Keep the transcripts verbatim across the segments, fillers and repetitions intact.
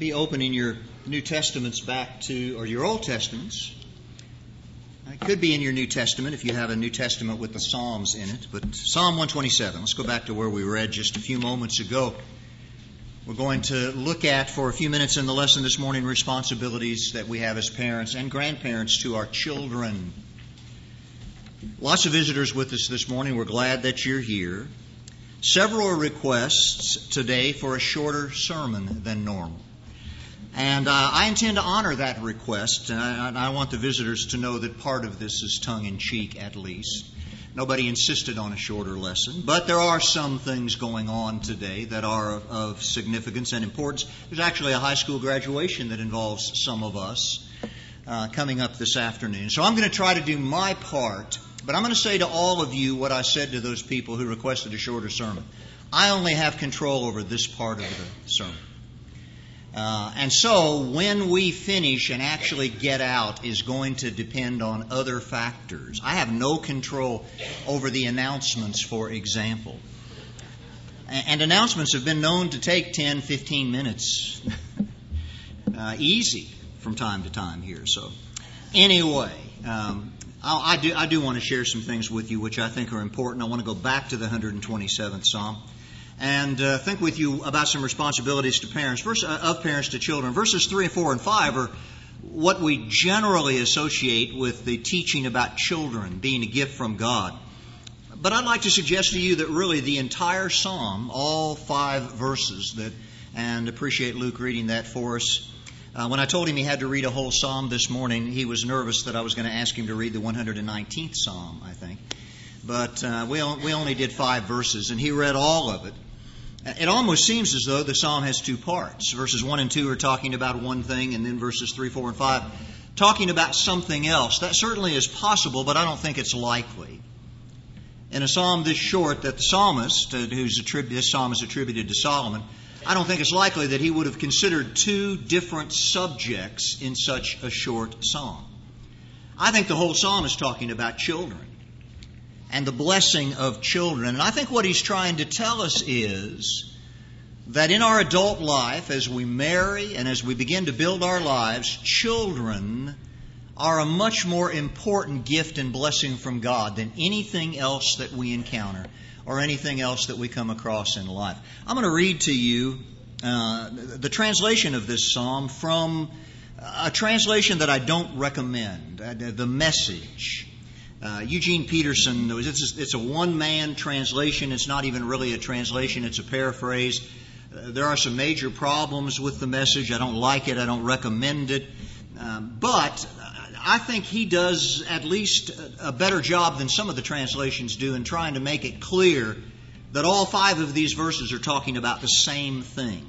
be opening your New Testaments back to, or your Old Testaments. It could be in your New Testament if you have a New Testament with the Psalms in it. But Psalm one twenty-seven, let's go back to where we read just a few moments ago. We're going to look at, for a few minutes in the lesson this morning, responsibilities that we have as parents and grandparents to our children. Lots of visitors with us this morning. We're glad that you're here. Several requests today for a shorter sermon than normal. And uh, I intend to honor that request. And I, and I want the visitors to know that part of this is tongue-in-cheek, at least. Nobody insisted on a shorter lesson. But there are some things going on today that are of, of significance and importance. There's actually a high school graduation that involves some of us uh, coming up this afternoon. So I'm going to try to do my part. But I'm going to say to all of you what I said to those people who requested a shorter sermon. I only have control over this part of the sermon. Uh, and so when we finish and actually get out is going to depend on other factors. I have no control over the announcements, for example. And, and announcements have been known to take ten, fifteen minutes. uh, easy from time to time here. So anyway, um, I do, I do want to share some things with you which I think are important. I want to go back to the one hundred twenty-seventh Psalm and uh, think with you about some responsibilities to parents, verse, uh, of parents to children. Verses three and four and five are what we generally associate with the teaching about children being a gift from God. But I'd like to suggest to you that really the entire Psalm, all five verses, that, and appreciate Luke reading that for us. Uh, when I told him he had to read a whole psalm this morning, he was nervous that I was going to ask him to read the one hundred nineteenth Psalm, I think. But uh, we, we only did five verses, and he read all of it. It almost seems as though the psalm has two parts. Verses one and two are talking about one thing, and then verses three, four, and five talking about something else. That certainly is possible, but I don't think it's likely. In a psalm this short, that the psalmist, uh, who's attrib- this psalm is attributed to Solomon, I don't think it's likely that he would have considered two different subjects in such a short psalm. I think the whole psalm is talking about children and the blessing of children. And I think what he's trying to tell us is that in our adult life, as we marry and as we begin to build our lives, children are a much more important gift and blessing from God than anything else that we encounter or anything else that we come across in life. I'm going to read to you uh, the translation of this psalm from a translation that I don't recommend, uh, the Message. Uh, Eugene Peterson, it's a, it's a one-man translation. It's not even really a translation. It's a paraphrase. Uh, there are some major problems with the Message. I don't like it. I don't recommend it. Um, but I think he does at least a better job than some of the translations do in trying to make it clear that all five of these verses are talking about the same thing.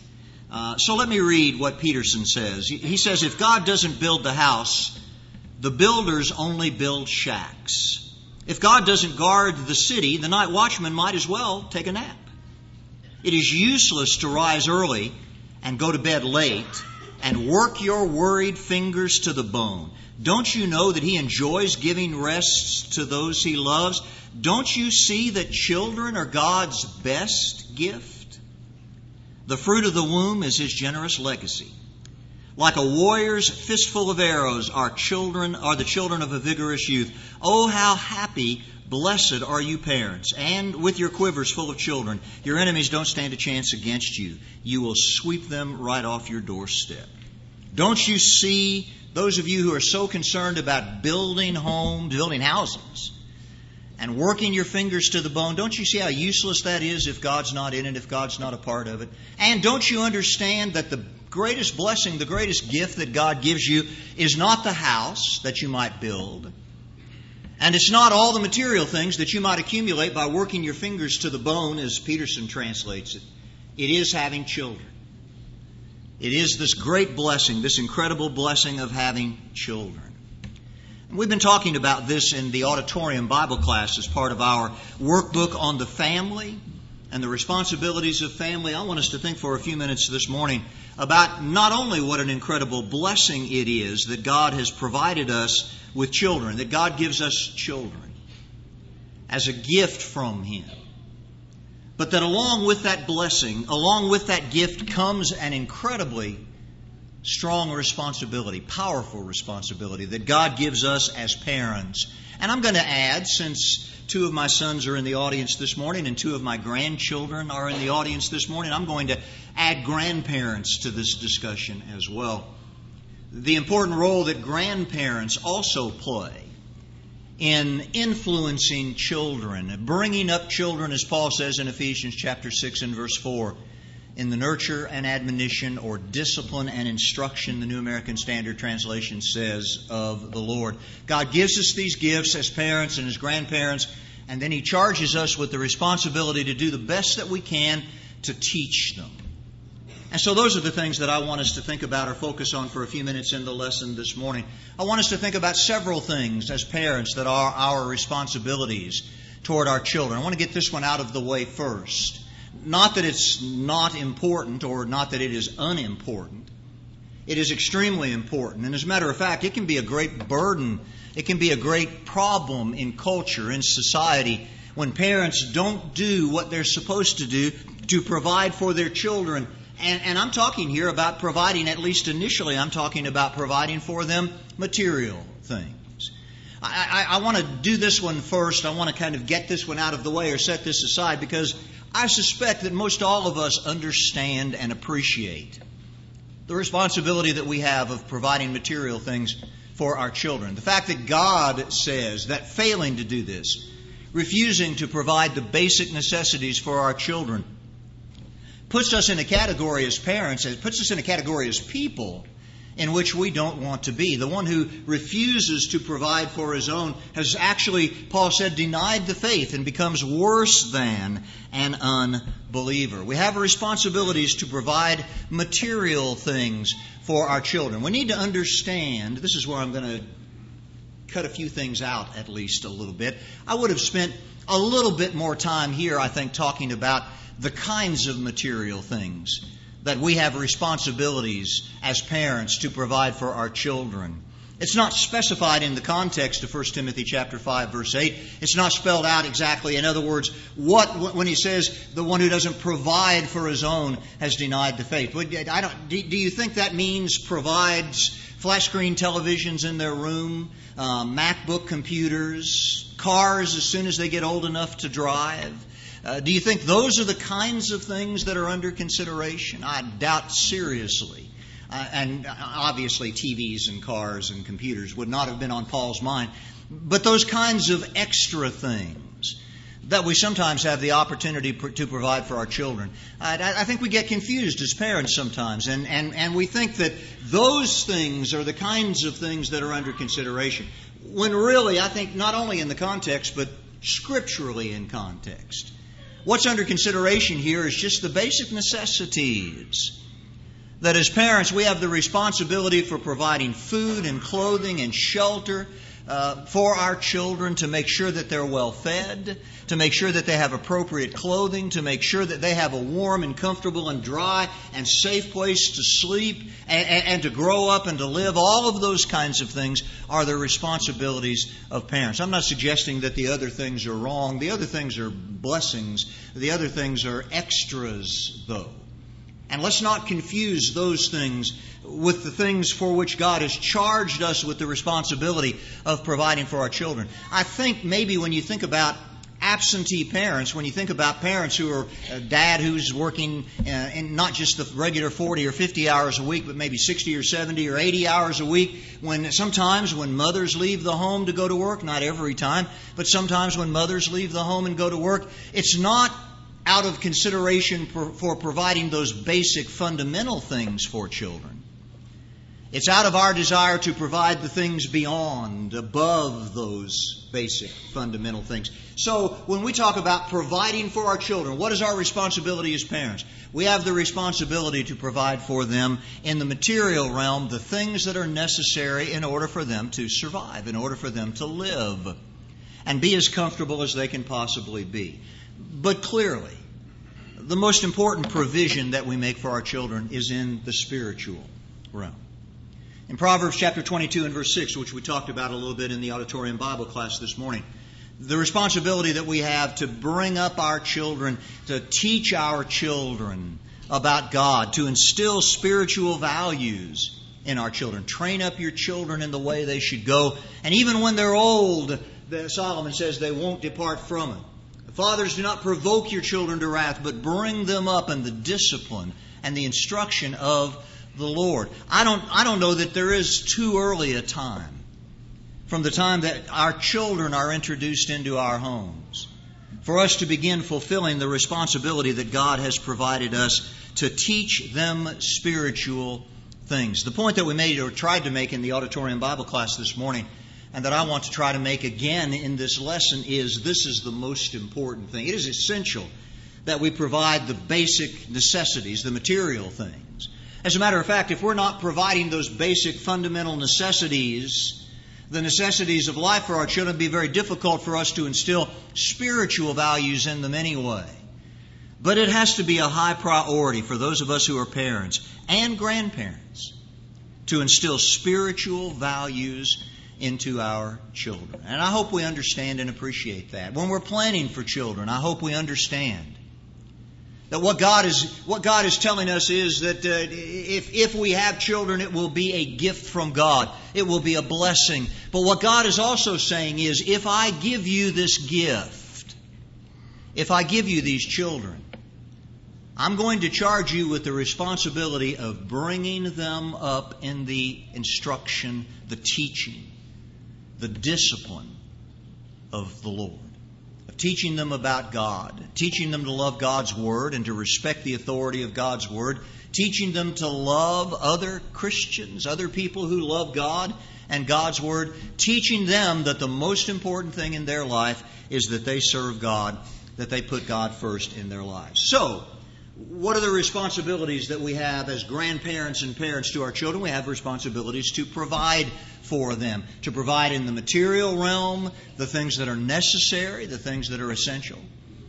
Uh, so let me read what Peterson says. He says, if God doesn't build the house, the builders only build shacks. If God doesn't guard the city, the night watchman might as well take a nap. It is useless to rise early and go to bed late and work your worried fingers to the bone. Don't you know that He enjoys giving rests to those He loves? Don't you see that children are God's best gift? The fruit of the womb is His generous legacy. Like a warrior's fistful of arrows are children are the children of a vigorous youth. Oh, how happy, blessed are you parents, and with your quivers full of children. Your enemies don't stand a chance against you. You will sweep them right off your doorstep. Don't you see, those of you who are so concerned about building homes, building houses, and working your fingers to the bone, don't you see how useless that is if God's not in it, if God's not a part of it? And don't you understand that the greatest blessing, the greatest gift that God gives you is not the house that you might build, and it's not all the material things that you might accumulate by working your fingers to the bone, as Peterson translates it. It is having children. It is this great blessing, this incredible blessing of having children. And we've been talking about this in the auditorium Bible class as part of our workbook on the family and the responsibilities of family. I want us to think for a few minutes this morning about not only what an incredible blessing it is that God has provided us with children, that God gives us children as a gift from Him, but that along with that blessing, along with that gift, comes an incredibly strong responsibility, powerful responsibility that God gives us as parents. And I'm going to add, since two of my sons are in the audience this morning and two of my grandchildren are in the audience this morning, I'm going to add grandparents to this discussion as well. The important role that grandparents also play in influencing children, bringing up children, as Paul says in Ephesians chapter six and verse four, in the nurture and admonition or discipline and instruction, the New American Standard Translation says, of the Lord. God gives us these gifts as parents and as grandparents, and then He charges us with the responsibility to do the best that we can to teach them. And so those are the things that I want us to think about or focus on for a few minutes in the lesson this morning. I want us to think about several things as parents that are our responsibilities toward our children. I want to get this one out of the way first. Not that it's not important or not that it is unimportant. It is extremely important. And as a matter of fact, it can be a great burden. It can be a great problem in culture, in society, when parents don't do what they're supposed to do to provide for their children. And, and I'm talking here about providing, at least initially, I'm talking about providing for them material things. I, I, I want to do this one first. I want to kind of get this one out of the way or set this aside because I suspect that most all of us understand and appreciate the responsibility that we have of providing material things for our children. The fact that God says that failing to do this, refusing to provide the basic necessities for our children, puts us in a category as parents, it puts us in a category as people in which we don't want to be. The one who refuses to provide for his own has actually, Paul said, denied the faith and becomes worse than an unbeliever. We have responsibilities to provide material things for our children. We need to understand, this is where I'm going to cut a few things out at least a little bit. I would have spent a little bit more time here, I think, talking about the kinds of material things that we have responsibilities as parents to provide for our children. It's not specified in the context of First Timothy chapter five, verse eight. It's not spelled out exactly. In other words, what when he says the one who doesn't provide for his own has denied the faith. I don't. Do you think that means provides flat screen televisions in their room, uh, MacBook computers, cars as soon as they get old enough to drive? Uh, do you think those are the kinds of things that are under consideration? I doubt seriously. Uh, and obviously T Vs and cars and computers would not have been on Paul's mind. But those kinds of extra things that we sometimes have the opportunity pr- to provide for our children, I, I think we get confused as parents sometimes. And, and, and we think that those things are the kinds of things that are under consideration. When really, I think not only in the context, but scripturally in context. What's under consideration here is just the basic necessities. That as parents, we have the responsibility for providing food and clothing and shelter uh, for our children, to make sure that they're well fed, to make sure that they have appropriate clothing, to make sure that they have a warm and comfortable and dry and safe place to sleep and, and, and to grow up and to live. All of those kinds of things are the responsibilities of parents. I'm not suggesting that the other things are wrong. The other things are blessings. The other things are extras, though. And let's not confuse those things with the things for which God has charged us with the responsibility of providing for our children. I think maybe when you think about absentee parents, when you think about parents who are a dad who's working uh, in not just the regular forty or fifty hours a week, but maybe sixty or seventy or eighty hours a week, when sometimes when mothers leave the home to go to work, not every time, but sometimes when mothers leave the home and go to work, it's not out of consideration for, for providing those basic fundamental things for children. It's out of our desire to provide the things beyond, above those basic fundamental things. So when we talk about providing for our children, what is our responsibility as parents? We have the responsibility to provide for them in the material realm the things that are necessary in order for them to survive, in order for them to live and be as comfortable as they can possibly be. But clearly, the most important provision that we make for our children is in the spiritual realm. In Proverbs chapter twenty-two and verse six, which we talked about a little bit in the auditorium Bible class this morning, the responsibility that we have to bring up our children, to teach our children about God, to instill spiritual values in our children. Train up your children in the way they should go. And even when they're old, Solomon says they won't depart from it. Fathers, do not provoke your children to wrath, but bring them up in the discipline and the instruction of the Lord. I don't, I don't know that there is too early a time from the time that our children are introduced into our homes for us to begin fulfilling the responsibility that God has provided us to teach them spiritual things. The point that we made or tried to make in the auditorium Bible class this morning, and that I want to try to make again in this lesson, is this is the most important thing. It is essential that we provide the basic necessities, the material things. As a matter of fact, if we're not providing those basic fundamental necessities, the necessities of life for our children, it'd be very difficult for us to instill spiritual values in them anyway. But it has to be a high priority for those of us who are parents and grandparents to instill spiritual values into our children. And I hope we understand and appreciate that. When we're planning for children, I hope we understand that what God is what God is telling us is that uh, if, if we have children, it will be a gift from God. It will be a blessing. But what God is also saying is, if I give you this gift, if I give you these children, I'm going to charge you with the responsibility of bringing them up in the instruction, the teaching, the discipline of the Lord. Teaching them about God, teaching them to love God's Word and to respect the authority of God's Word, teaching them to love other Christians, other people who love God and God's Word, teaching them that the most important thing in their life is that they serve God, that they put God first in their lives. So, what are the responsibilities that we have as grandparents and parents to our children? We have responsibilities to provide for them, to provide in the material realm the things that are necessary, the things that are essential,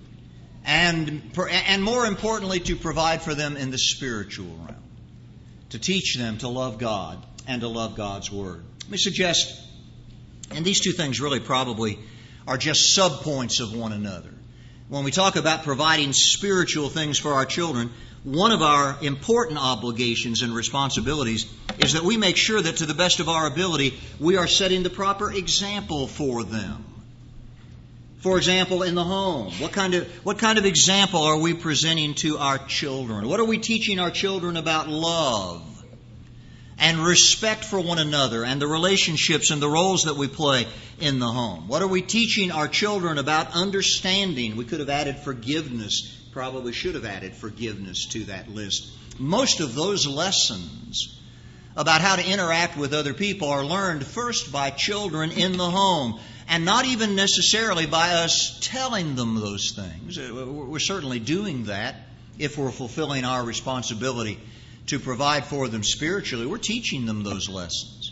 and, and more importantly, to provide for them in the spiritual realm, to teach them to love God and to love God's Word. Let me suggest, and these two things really probably are just subpoints of one another. When we talk about providing spiritual things for our children, one of our important obligations and responsibilities is that we make sure that to the best of our ability, we are setting the proper example for them. For example, in the home, what kind of what kind of example are we presenting to our children? What are we teaching our children about love and respect for one another and the relationships and the roles that we play in the home? What are we teaching our children about understanding? We could have added forgiveness, probably should have added forgiveness to that list. Most of those lessons about how to interact with other people are learned first by children in the home, and not even necessarily by us telling them those things. We're certainly doing that if we're fulfilling our responsibility to provide for them spiritually. We're teaching them those lessons.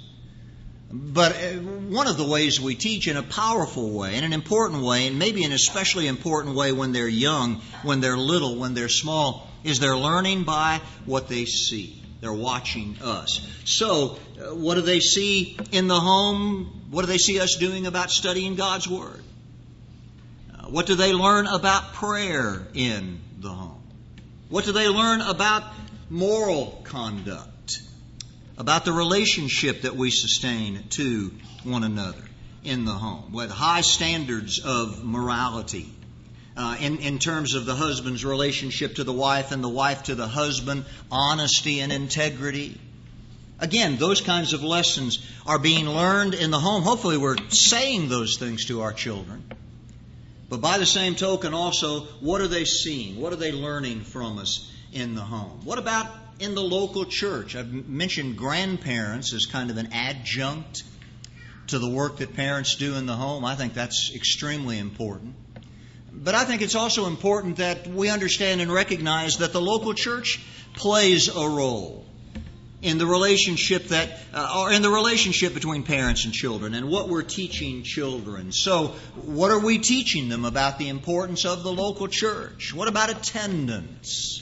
But one of the ways we teach in a powerful way, in an important way, and maybe an especially important way when they're young, when they're little, when they're small, is they're learning by what they see. They're watching us. So, uh, what do they see in the home? What do they see us doing about studying God's Word? Uh, what do they learn about prayer in the home? What do they learn about moral conduct, about the relationship that we sustain to one another in the home, with high standards of morality, uh, in, in terms of the husband's relationship to the wife and the wife to the husband, honesty and integrity. Again, those kinds of lessons are being learned in the home. Hopefully we're saying those things to our children. But by the same token also, what are they seeing? What are they learning from us in the home? What about in the local church? I've mentioned grandparents as kind of an adjunct to the work that parents do in the home. I think that's extremely important. But I think it's also important that we understand and recognize that the local church plays a role in the relationship that, uh, or in the relationship between parents and children, and what we're teaching children. So, what are we teaching them about the importance of the local church? What about attendance?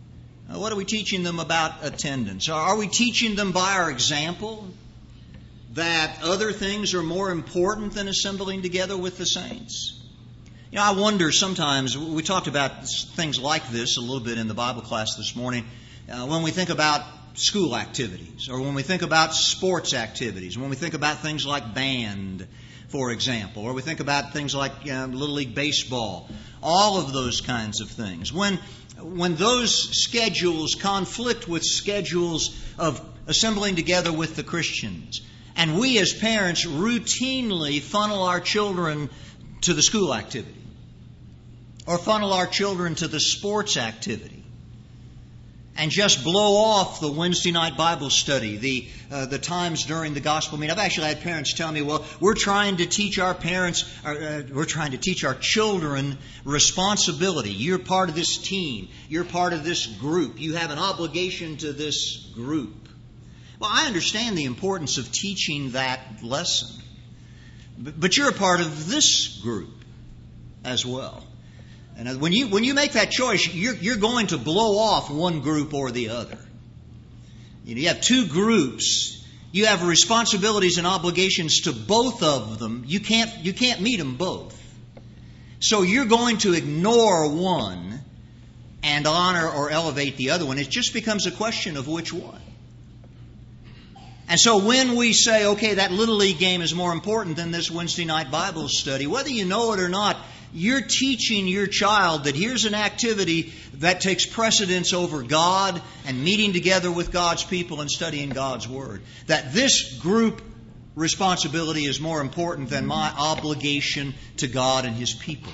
What are we teaching them about attendance? Are we teaching them by our example? that other things are more important than assembling together with the saints? You know, I wonder sometimes, we talked about things like this a little bit in the Bible class this morning, uh, when we think about school activities, or when we think about sports activities, when we think about things like band, for example, or we think about things like uh, Little League Baseball, all of those kinds of things. When, when those schedules conflict with schedules of assembling together with the Christians, and we as parents routinely funnel our children to the school activity, or funnel our children to the sports activity, and just blow off the Wednesday night Bible study, the uh, the times during the gospel meeting. I've actually had parents tell me, well, we're trying to teach our parents, uh, we're trying to teach our children responsibility. You're part of this team. You're part of this group. You have an obligation to this group. Well, I understand the importance of teaching that lesson. But you're a part of this group as well. And when you when you make that choice, you're, you're going to blow off one group or the other. You know, you have two groups. You have responsibilities and obligations to both of them. You can't you can't meet them both. So you're going to ignore one and honor or elevate the other one. It just becomes a question of which one. And so when we say, okay, that Little League game is more important than this Wednesday night Bible study, whether you know it or not, you're teaching your child that here's an activity that takes precedence over God and meeting together with God's people and studying God's Word. That this group responsibility is more important than my obligation to God and His people.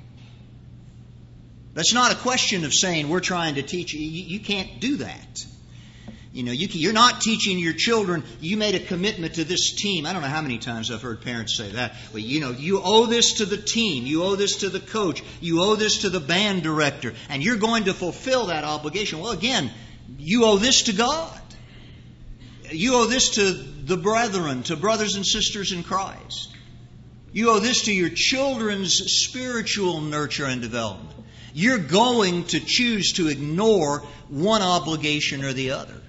That's not a question of saying we're trying to teach you. You can't do that. You know, you can, you're not teaching your children, you made a commitment to this team. I don't know how many times I've heard parents say that. But, you know, you owe this to the team. You owe this to the coach. You owe this to the band director. And you're going to fulfill that obligation. Well, again, you owe this to God. You owe this to the brethren, to brothers and sisters in Christ. You owe this to your children's spiritual nurture and development. You're going to choose to ignore one obligation or the other.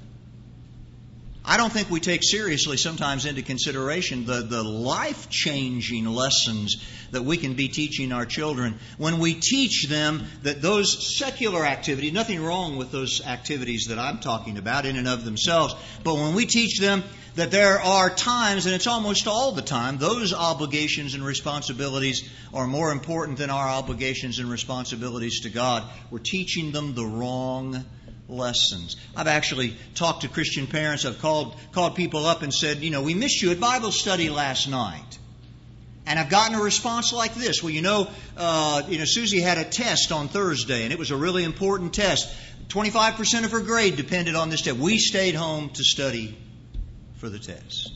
I don't think we take seriously sometimes into consideration the, the life-changing lessons that we can be teaching our children when we teach them that those secular activities, nothing wrong with those activities that I'm talking about in and of themselves, but when we teach them that there are times, and it's almost all the time, those obligations and responsibilities are more important than our obligations and responsibilities to God, we're teaching them the wrong lessons. I've actually talked to Christian parents. I've called called people up and said, you know, we missed you at Bible study last night. And I've gotten a response like this. Well, you know, uh, you know, Susie had a test on Thursday, and it was a really important test. twenty-five percent of her grade depended on this test. We stayed home to study for the test.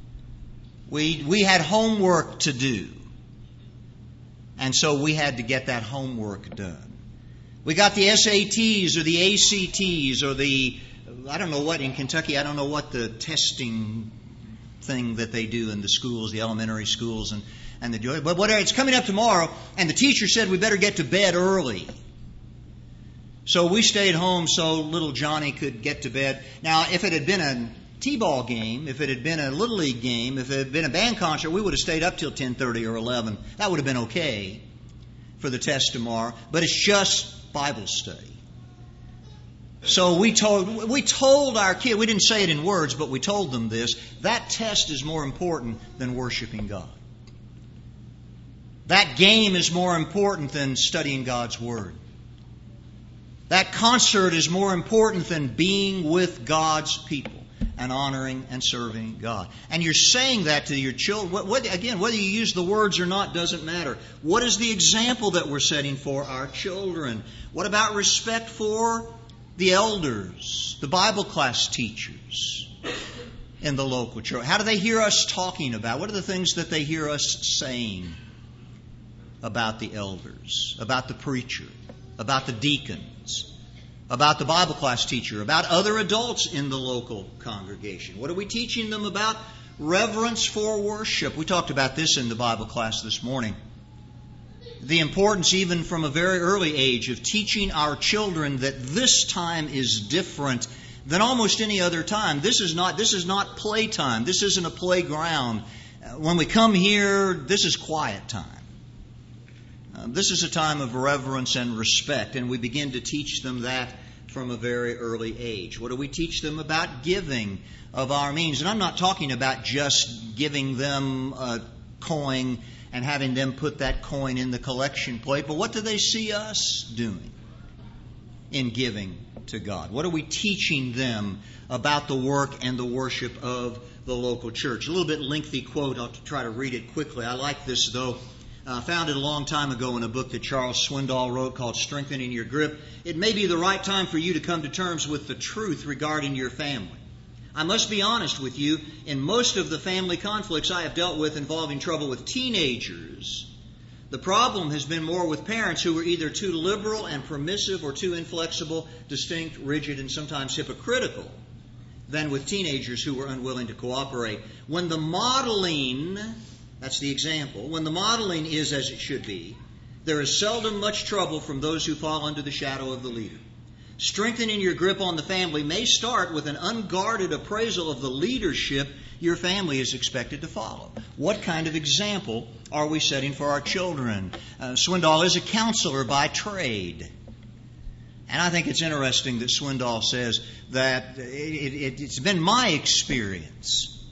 We we had homework to do. And so we had to get that homework done. We got the S A Ts or the A C Ts or the, I don't know what, in Kentucky, I don't know what the testing thing that they do in the schools, the elementary schools, and, and the, but whatever, it's coming up tomorrow, and the teacher said we better get to bed early. So we stayed home so little Johnny could get to bed. Now, if it had been a T-ball game, if it had been a Little League game, if it had been a band concert, we would have stayed up till ten thirty or eleven. That would have been okay for the test tomorrow. But it's just Bible study. So we told we told our kid, we didn't say it in words, but we told them this, that test is more important than worshiping God. That game is more important than studying God's Word. That concert is more important than being with God's people and honoring and serving God. And you're saying that to your children. What, what, again, whether you use the words or not doesn't matter. What is the example that we're setting for our children? What about respect for the elders, the Bible class teachers in the local church? How do they hear us talking about? What are the things that they hear us saying about the elders, about the preacher, about the deacons, about the Bible class teacher, about other adults in the local congregation? What are we teaching them about reverence for worship? We talked about this in the Bible class this morning. The importance, even from a very early age, of teaching our children that this time is different than almost any other time. This is not, this is not playtime. This isn't a playground. Uh, when we come here, this is quiet time. Uh, this is a time of reverence and respect, and we begin to teach them that from a very early age. What do we teach them about giving of our means? And I'm not talking about just giving them a coin and having them put that coin in the collection plate, but what do they see us doing in giving to God? What are we teaching them about the work and the worship of the local church? A little bit lengthy quote. I'll try to read it quickly. I like this, though. I uh, found it a long time ago in a book that Charles Swindoll wrote called Strengthening Your Grip. It may be the right time for you to come to terms with the truth regarding your family. I must be honest with you, in most of the family conflicts I have dealt with involving trouble with teenagers, the problem has been more with parents who were either too liberal and permissive or too inflexible, distinct, rigid, and sometimes hypocritical than with teenagers who were unwilling to cooperate. When the modeling, that's the example, when the modeling is as it should be, there is seldom much trouble from those who fall under the shadow of the leader. Strengthening your grip on the family may start with an unguarded appraisal of the leadership your family is expected to follow. What kind of example are we setting for our children? Uh, Swindoll is a counselor by trade. And I think it's interesting that Swindoll says that it, it, it's been my experience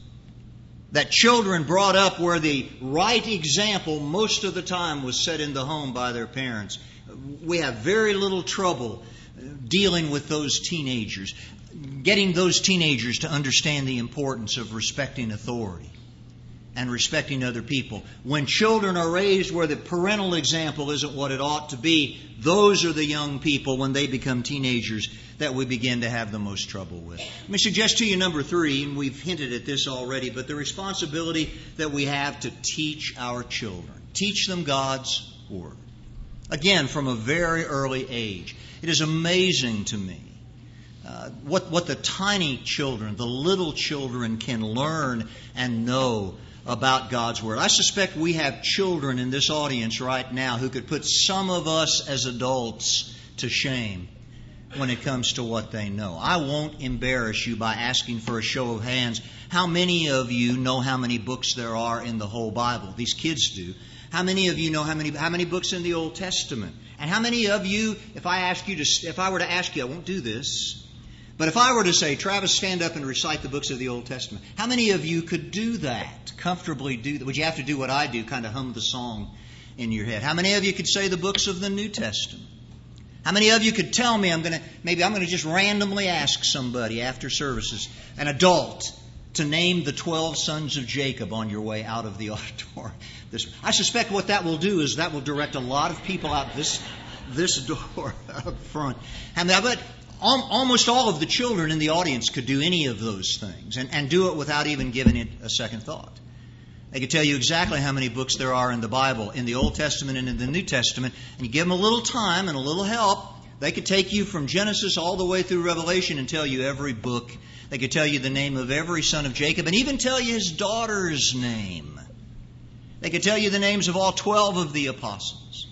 that children brought up where the right example most of the time was set in the home by their parents. We have very little trouble dealing with those teenagers, getting those teenagers to understand the importance of respecting authority and respecting other people. When children are raised where the parental example isn't what it ought to be, those are the young people, when they become teenagers, that we begin to have the most trouble with. Let me suggest to you number three, and we've hinted at this already, but the responsibility that we have to teach our children. Teach them God's Word. Again, from a very early age. It is amazing to me uh, what, what the tiny children, the little children can learn and know about God's Word. I suspect we have children in this audience right now who could put some of us as adults to shame when it comes to what they know. I won't embarrass you by asking for a show of hands. How many of you know how many books there are in the whole Bible? These kids do. How many of you know how many how many books in the Old Testament? And how many of you, if I ask you to, if I were to ask you, I won't do this, but if I were to say, Travis, stand up and recite the books of the Old Testament, how many of you could do that, comfortably do that? Would you have to do what I do, kind of hum the song in your head? How many of you could say the books of the New Testament? How many of you could tell me, I'm going to, maybe I'm going to just randomly ask somebody after services, an adult, to name the twelve sons of Jacob on your way out of the auditorium. This, I suspect what that will do is that will direct a lot of people out this this door up front. And I bet almost all of the children in the audience could do any of those things and, and do it without even giving it a second thought. They could tell you exactly how many books there are in the Bible, in the Old Testament and in the New Testament, and you give them a little time and a little help, they could take you from Genesis all the way through Revelation and tell you every book. They could tell you the name of every son of Jacob and even tell you his daughter's name. They could tell you the names of all twelve of the apostles.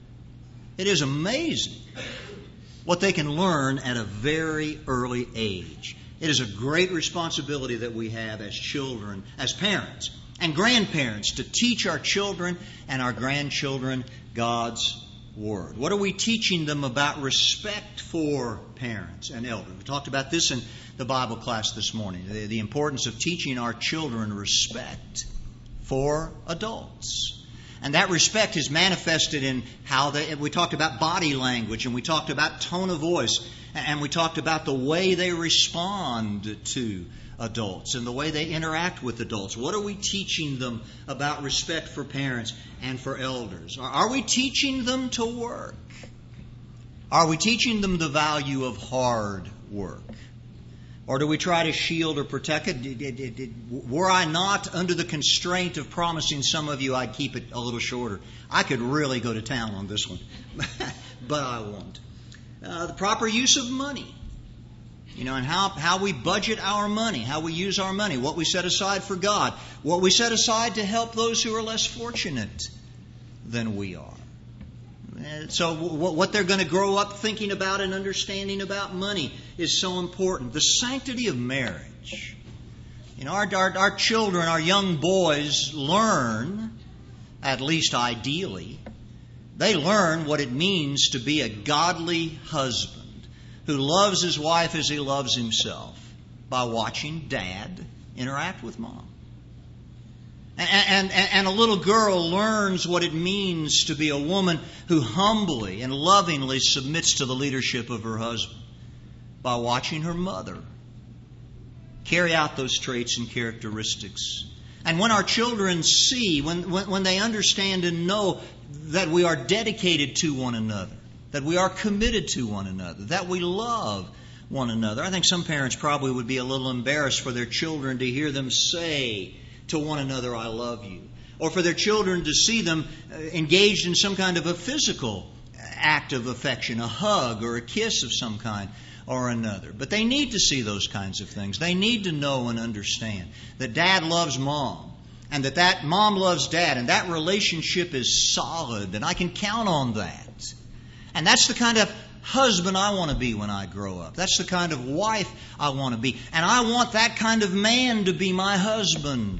It is amazing what they can learn at a very early age. It is a great responsibility that we have as children, as parents and grandparents, to teach our children and our grandchildren God's Word. What are we teaching them about respect for parents and elders? We talked about this in the Bible class this morning, the, the importance of teaching our children respect for adults. And that respect is manifested in how they, we talked about body language, and we talked about tone of voice, and we talked about the way they respond to adults and the way they interact with adults. What are we teaching them about respect for parents and for elders? Are we teaching them to work? Are we teaching them the value of hard work? Or do we try to shield or protect it? It, it, it, it? Were I not under the constraint of promising some of you I'd keep it a little shorter, I could really go to town on this one, but I won't. Uh, the proper use of money. You know, and how, how we budget our money, how we use our money, what we set aside for God, what we set aside to help those who are less fortunate than we are. And so what they're going to grow up thinking about and understanding about money is so important. The sanctity of marriage. You know, our, our, our children, our young boys learn, at least ideally, they learn what it means to be a godly husband who loves his wife as he loves himself by watching dad interact with mom. And, and, and a little girl learns what it means to be a woman who humbly and lovingly submits to the leadership of her husband by watching her mother carry out those traits and characteristics. And when our children see, when, when, when they understand and know that we are dedicated to one another, that we are committed to one another, that we love one another. I think some parents probably would be a little embarrassed for their children to hear them say to one another, I love you. Or for their children to see them engaged in some kind of a physical act of affection, a hug or a kiss of some kind or another. But they need to see those kinds of things. They need to know and understand that dad loves mom and that that mom loves dad and that relationship is solid and I can count on that. And that's the kind of husband I want to be when I grow up. That's the kind of wife I want to be. And I want that kind of man to be my husband.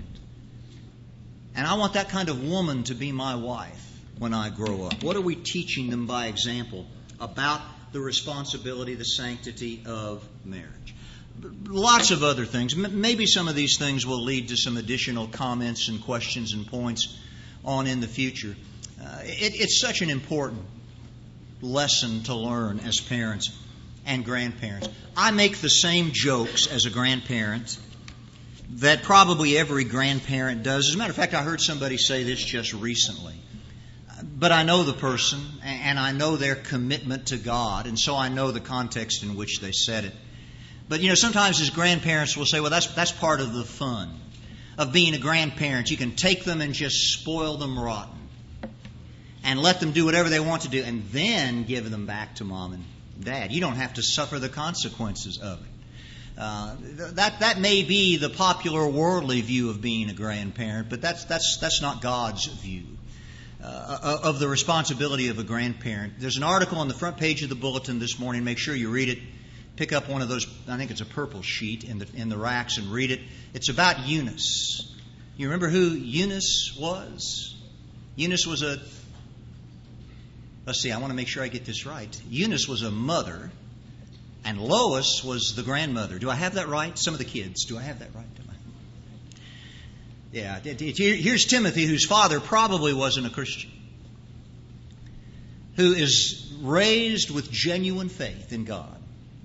And I want that kind of woman to be my wife when I grow up. What are we teaching them by example about the responsibility, the sanctity of marriage? Lots of other things. Maybe some of these things will lead to some additional comments and questions and points on in the future. Uh, it, it's such an important lesson to learn as parents and grandparents. I make the same jokes as a grandparent that probably every grandparent does. As a matter of fact, I heard somebody say this just recently. But I know the person, and I know their commitment to God, and so I know the context in which they said it. But, you know, sometimes as grandparents we'll say, well, that's that's part of the fun of being a grandparent. You can take them and just spoil them rotten and let them do whatever they want to do and then give them back to mom and dad. You don't have to suffer the consequences of it. Uh, that that may be the popular worldly view of being a grandparent, but that's that's that's not God's view uh, of the responsibility of a grandparent. There's an article on the front page of the bulletin this morning. Make sure you read it. Pick up one of those. I think it's a purple sheet in the in the racks and read it. It's about Eunice. You remember who Eunice was? Eunice was a. Let's see. I want to make sure I get this right. Eunice was a mother. And Lois was the grandmother. Do I have that right? Some of the kids. Do I have that right? Yeah. Here's Timothy, whose father probably wasn't a Christian, who is raised with genuine faith in God.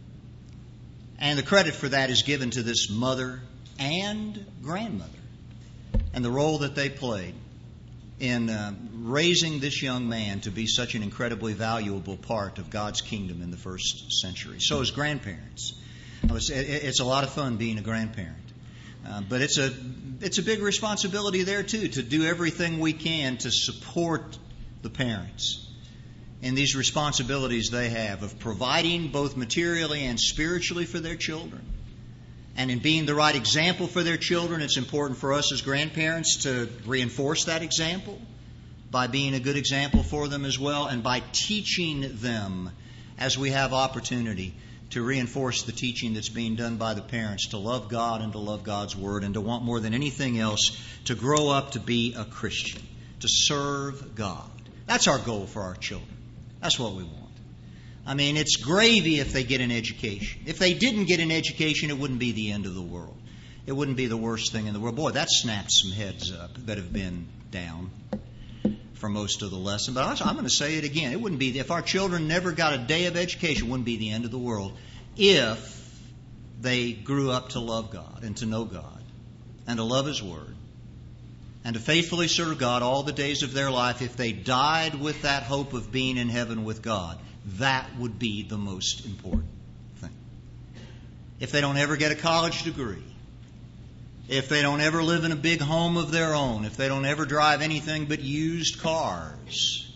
And the credit for that is given to this mother and grandmother and the role that they played in uh, raising this young man to be such an incredibly valuable part of God's kingdom in the first century. So as grandparents, it's a lot of fun being a grandparent, uh, but it's a it's a big responsibility there too to do everything we can to support the parents in these responsibilities they have of providing both materially and spiritually for their children. And in being the right example for their children, it's important for us as grandparents to reinforce that example by being a good example for them as well, and by teaching them as we have opportunity to reinforce the teaching that's being done by the parents to love God and to love God's Word and to want more than anything else to grow up to be a Christian, to serve God. That's our goal for our children. That's what we want. I mean, it's gravy if they get an education. If they didn't get an education, it wouldn't be the end of the world. It wouldn't be the worst thing in the world. Boy, that snapped some heads up that have been down for most of the lesson. But I'm going to say it again. It wouldn't be, if our children never got a day of education, it wouldn't be the end of the world if they grew up to love God and to know God and to love His Word and to faithfully serve God all the days of their life. If they died with that hope of being in heaven with God, that would be the most important thing. If they don't ever get a college degree, if they don't ever live in a big home of their own, if they don't ever drive anything but used cars,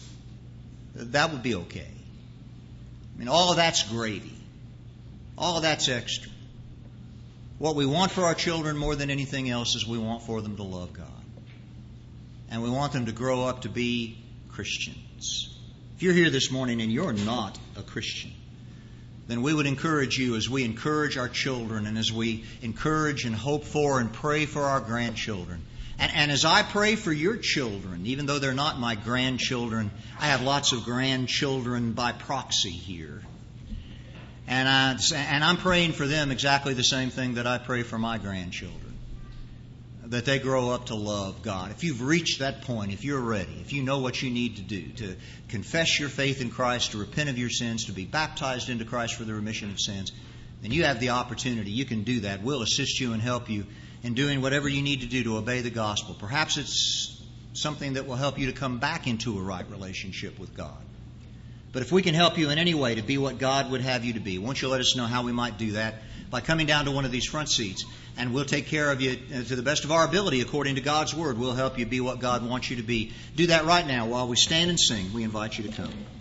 that would be okay. I mean, all of that's gravy. All of that's extra. What we want for our children more than anything else is we want for them to love God. And we want them to grow up to be Christians. If you're here this morning and you're not a Christian, then we would encourage you as we encourage our children and as we encourage and hope for and pray for our grandchildren. And, and as I pray for your children, even though they're not my grandchildren, I have lots of grandchildren by proxy here. And, I, and I'm praying for them exactly the same thing that I pray for my grandchildren, that they grow up to love God. If you've reached that point, if you're ready, if you know what you need to do to confess your faith in Christ, to repent of your sins, to be baptized into Christ for the remission of sins, then you have the opportunity. You can do that. We'll assist you and help you in doing whatever you need to do to obey the gospel. Perhaps it's something that will help you to come back into a right relationship with God. But if we can help you in any way to be what God would have you to be, won't you let us know how we might do that by coming down to one of these front seats, and we'll take care of you to the best of our ability according to God's Word. We'll help you be what God wants you to be. Do that right now while we stand and sing. We invite you to come.